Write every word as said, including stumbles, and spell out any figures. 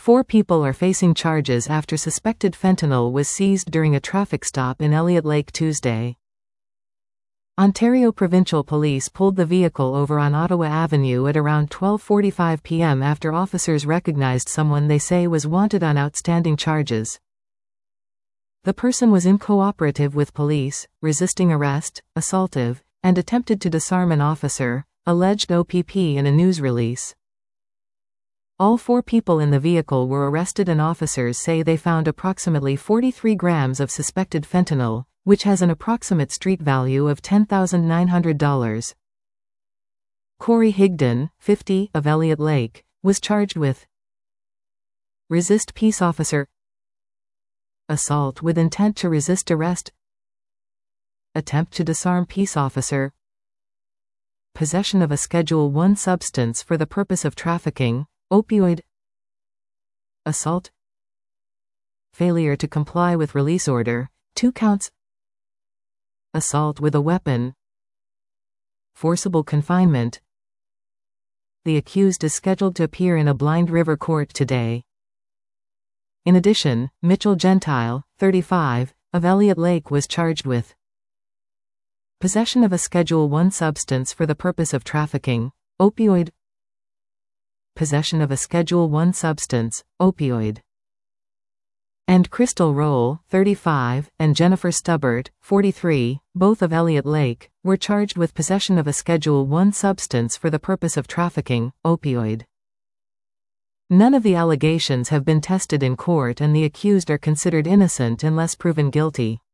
Four people are facing charges after suspected fentanyl was seized during a traffic stop in Elliott Lake Tuesday. Ontario Provincial Police pulled the vehicle over on Ottawa Avenue at around twelve forty-five p m after officers recognized someone they say was wanted on outstanding charges. The person was uncooperative with police, resisting arrest, assaultive, and attempted to disarm an officer, alleged O P P in a news release. All four people in the vehicle were arrested and officers say they found approximately forty-three grams of suspected fentanyl, which has an approximate street value of ten thousand nine hundred dollars. Corey Higdon, fifty, of Elliott Lake, was charged with resist peace officer, assault with intent to resist arrest, attempt to disarm peace officer, possession of a Schedule one substance for the purpose of trafficking, opioid, assault, failure to comply with release order, two counts, assault with a weapon, forcible confinement. The accused is scheduled to appear in a Blind River court today. In addition, Mitchell Gentile, thirty-five, of Elliott Lake was charged with possession of a Schedule one substance for the purpose of trafficking, opioid, possession of a Schedule one substance, opioid. And Crystal Roll, thirty-five, and Jennifer Stubbert, forty-three, both of Elliott Lake, were charged with possession of a Schedule one substance for the purpose of trafficking, opioid. None of the allegations have been tested in court and the accused are considered innocent unless proven guilty.